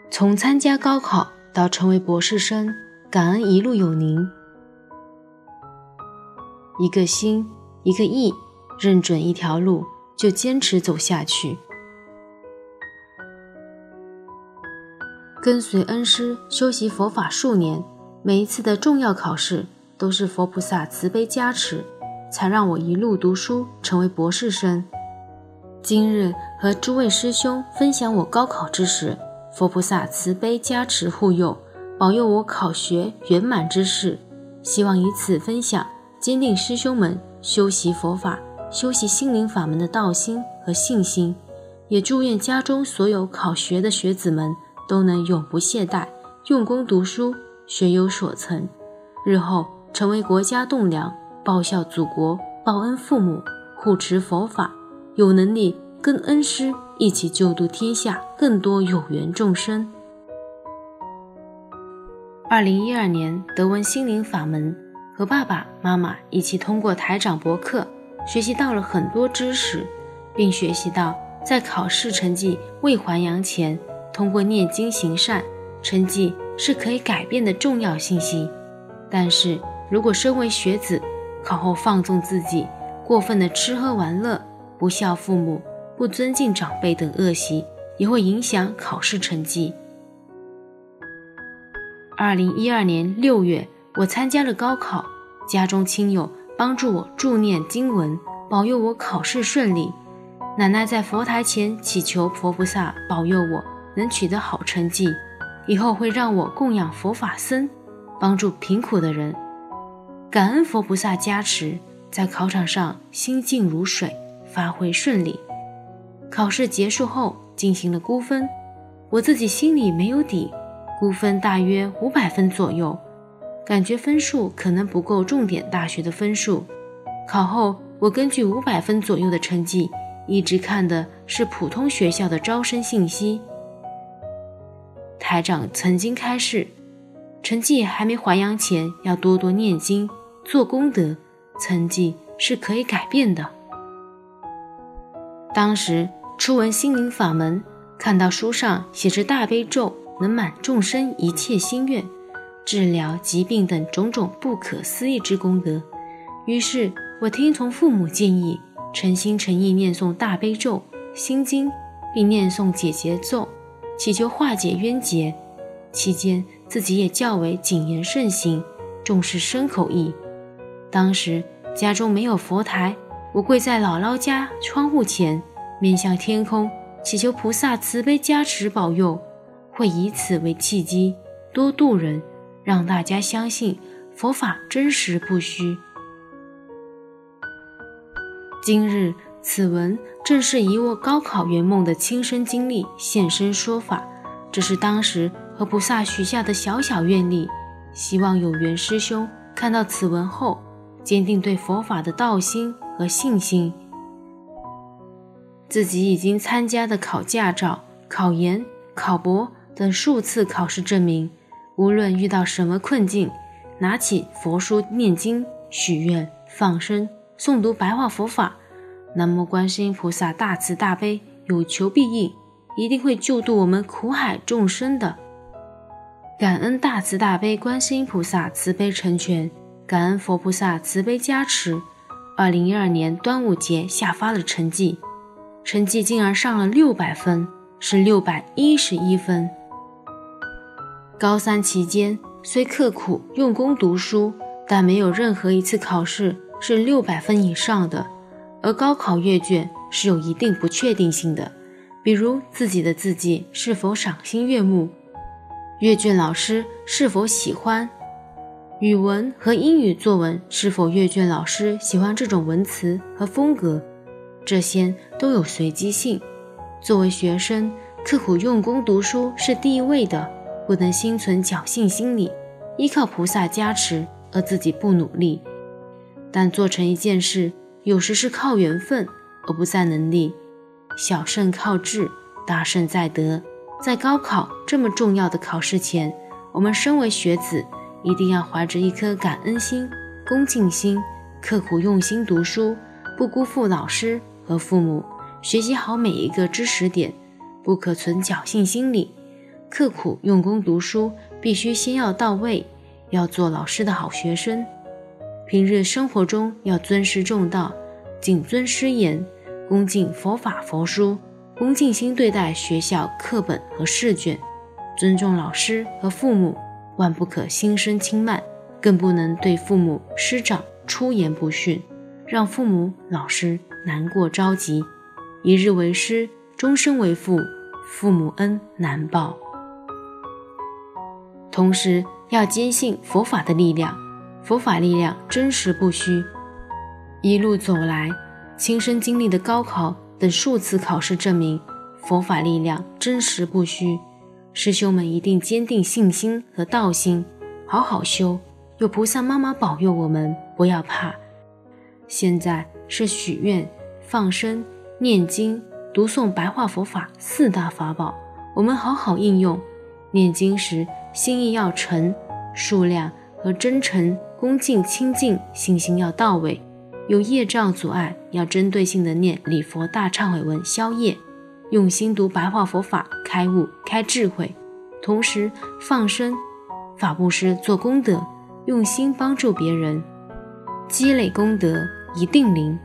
从参加高考到成为博士生，感恩一路有您。一个心，一个意，认准一条路，就坚持走下去。跟随恩师修习佛法数年，每一次的重要考试都是佛菩萨慈悲加持，才让我一路读书成为博士生。今日和诸位师兄分享我高考之时，佛菩萨慈悲加持护佑，保佑我考学圆满之事，希望以此分享坚定师兄们修习佛法、修习心灵法门的道心和信心，也祝愿家中所有考学的学子们都能永不懈怠，用功读书，学有所成，日后成为国家栋梁，报效祖国，报恩父母，护持佛法，有能力跟恩师一起救度天下更多有缘众生。2012年得闻心灵法门，和爸爸妈妈一起通过台长博客学习到了很多知识，并学习到在考试成绩未还阳前，通过念经行善，成绩是可以改变的重要信息。但是如果身为学子，考后放纵自己，过分的吃喝玩乐，不孝父母，不尊敬长辈等恶习，也会影响考试成绩。2012年6月，我参加了高考，家中亲友帮助我助念经文，保佑我考试顺利。奶奶在佛台前祈求佛菩萨保佑我能取得好成绩，以后会让我供养佛法僧，帮助贫苦的人。感恩佛菩萨加持，在考场上心静如水，发挥顺利。考试结束后进行了估分，我自己心里没有底，估分大约500分左右，感觉分数可能不够重点大学的分数。考后我根据500分左右的成绩，一直看的是普通学校的招生信息。台长曾经开示，成绩还没还阳前要多多念经做功德，成绩是可以改变的。当时初闻心灵法门，看到书上写着大悲咒能满众生一切心愿，治疗疾病等种种不可思议之功德，于是我听从父母建议，诚心诚意念诵大悲咒、心经，并念诵解结咒，祈求化解冤结。期间自己也较为谨言慎行，重视身口意。当时家中没有佛台，我跪在姥姥家窗户前，面向天空，祈求菩萨慈悲加持保佑，会以此为契机，多度人，让大家相信佛法真实不虚。今日此文正是以我高考圆梦的亲身经历现身说法，这是当时和菩萨许下的小小愿力，希望有缘师兄看到此文后，坚定对佛法的道心和信心。自己已经参加的考驾照、考研、考博等数次考试证明，无论遇到什么困境，拿起佛书念经、许愿、放生、诵读白话佛法，南无观世音菩萨大慈大悲，有求必应，一定会救度我们苦海众生的。感恩大慈大悲观世音菩萨慈悲成全，感恩佛菩萨慈悲加持。2012年端午节下发了成绩竟然上了600分，是611分。高三期间虽刻苦用功读书，但没有任何一次考试是600分以上的，而高考阅卷是有一定不确定性的，比如自己的字迹是否赏心悦目，阅卷老师是否喜欢，语文和英语作文是否阅卷老师喜欢这种文词和风格，这些都有随机性。作为学生，刻苦用功读书是第一位的，不能心存侥幸心理，依靠菩萨加持而自己不努力。但做成一件事，有时是靠缘分而不在能力，小胜靠智，大胜在德。在高考这么重要的考试前，我们身为学子，一定要怀着一颗感恩心、恭敬心，刻苦用心读书，不辜负老师和父母，学习好每一个知识点，不可存侥幸心理。 刻苦用功读书，必须先要到位，要做老师的好学生。平日生活中要尊师重道，谨遵师言，恭敬佛法佛书，恭敬心对待学校课本和试卷，尊重老师和父母，万不可心生轻慢，更不能对父母师长出言不逊，让父母老师难过着急。一日为师，终身为父，父母恩难报。同时要坚信佛法的力量，佛法力量真实不虚。一路走来，亲身经历的高考等数次考试证明，佛法力量真实不虚。师兄们一定坚定信心和道心，好好修，有菩萨妈妈保佑我们，不要怕。现在是许愿、放生、念经、读诵白话佛法4大法宝，我们好好应用。念经时心意要诚，数量和真诚、恭敬、清净，信心要到位。有业障阻碍，要针对性的念礼佛大忏悔文消业，用心读白话佛法开悟开智慧。同时放生、法布施做功德，用心帮助别人，积累功德一定灵。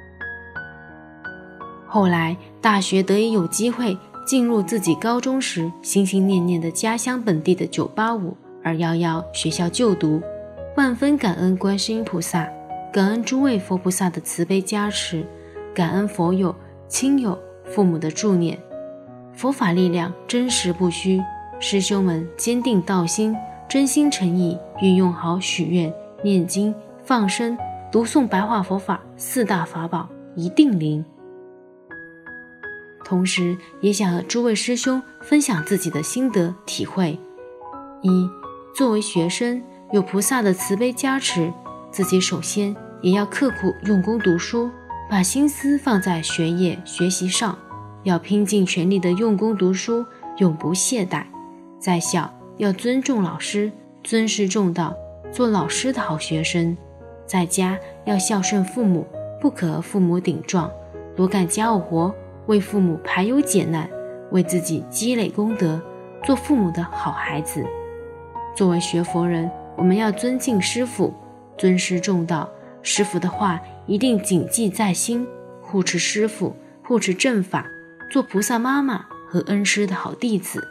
后来大学得以有机会进入自己高中时心心念念的家乡本地的985、211学校就读，万分感恩观世音菩萨，感恩诸位佛菩萨的慈悲加持，感恩佛友、亲友、父母的助念。佛法力量真实不虚，师兄们坚定道心，真心诚意运用好许愿、念经、放生、读诵白话佛法4大法宝，一定灵。同时也想和诸位师兄分享自己的心得体会。一、作为学生，有菩萨的慈悲加持，自己首先也要刻苦用功读书，把心思放在学业学习上，要拼尽全力的用功读书，永不懈怠。在校要尊重老师，尊师重道，做老师的好学生。在家要孝顺父母，不可和父母顶撞，多干家务活，为父母排忧解难，为自己积累功德，做父母的好孩子。作为学佛人，我们要尊敬师父，尊师重道，师父的话一定谨记在心，护持师父，护持正法，做菩萨妈妈和恩师的好弟子。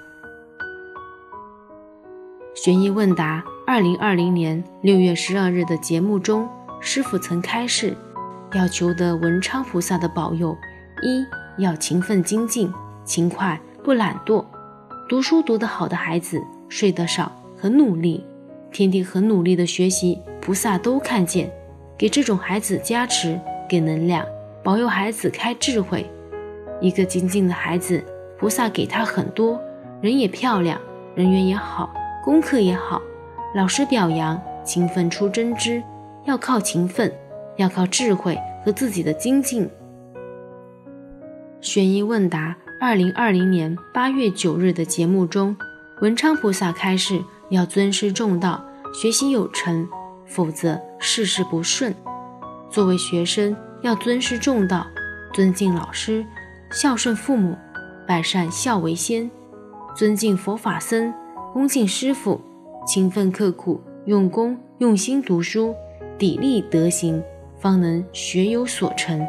悬疑问答2020年6月12日的节目中，师父曾开示，要求得文昌菩萨的保佑，一要勤奋精进，勤快不懒惰，读书读得好的孩子，睡得少很努力，天天很努力的学习，菩萨都看见，给这种孩子加持，给能量，保佑孩子开智慧。一个精进的孩子，菩萨给他很多，人也漂亮，人缘也好，功课也好，老师表扬，勤奋出真知，要靠勤奋，要靠智慧和自己的精进。悬疑问答2020年8月9日的节目中，文昌菩萨开示，要尊师重道，学习有成，否则事事不顺。作为学生，要尊师重道，尊敬老师，孝顺父母，百善孝为先，尊敬佛法僧，恭敬师父，勤奋刻苦，用功用心读书，砥砺德行，方能学有所成。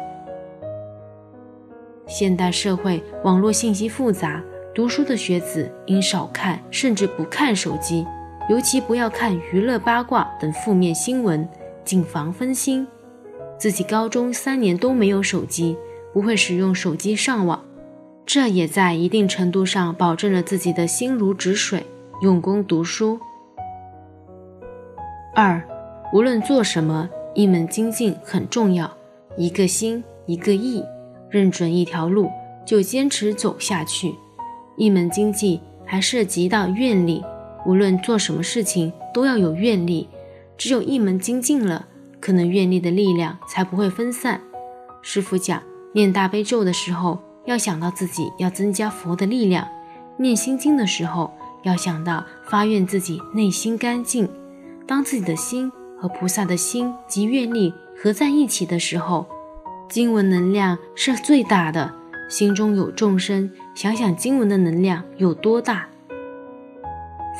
现代社会网络信息复杂，读书的学子应少看甚至不看手机，尤其不要看娱乐八卦等负面新闻，谨防分心。自己高中3年都没有手机，不会使用手机上网，这也在一定程度上保证了自己的心如止水，用功读书。2. 无论做什么，一门精进很重要，一个心一个意，认准一条路就坚持走下去。一门精进还涉及到愿力，无论做什么事情都要有愿力，只有一门精进了，可能愿力的力量才不会分散。师父讲，念大悲咒的时候要想到自己要增加佛的力量，念心经的时候要想到发愿自己内心干净。当自己的心和菩萨的心及愿力合在一起的时候，经文能量是最大的，心中有众生，想想经文的能量有多大。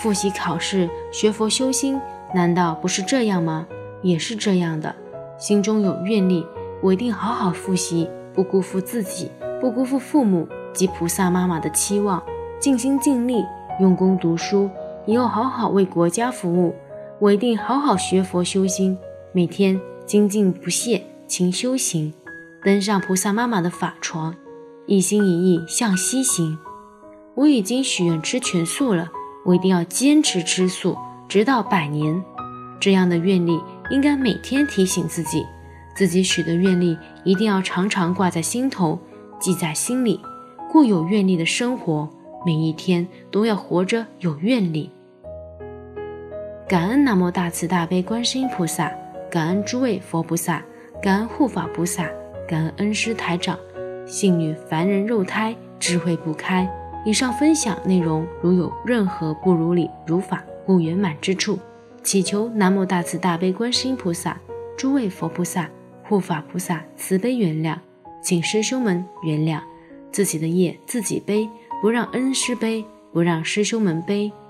复习考试，学佛修心，难道不是这样吗？也是这样的。心中有愿力，我一定好好复习，不辜负自己，不辜负父母及菩萨妈妈的期望，尽心尽力，用功读书，以后好好为国家服务。我一定好好学佛修心，每天精进不懈，勤修行，登上菩萨妈妈的法床，一心一意向西行。我已经许愿吃全素了，我一定要坚持吃素，直到100年。这样的愿力应该每天提醒自己，自己许的愿力一定要常常挂在心头，记在心里，过有愿力的生活，每一天都要活着有愿力。感恩南无大慈大悲观世音菩萨，感恩诸位佛菩萨，感恩护法菩萨，感恩恩师台长。信女凡人肉胎，智慧不开。以上分享内容如有任何不如理、如法不圆满之处，祈求南无大慈大悲观世音菩萨、诸位佛菩萨、护法菩萨慈悲原谅，请师兄们原谅。自己的业自己背，不让恩师背，不让师兄们背。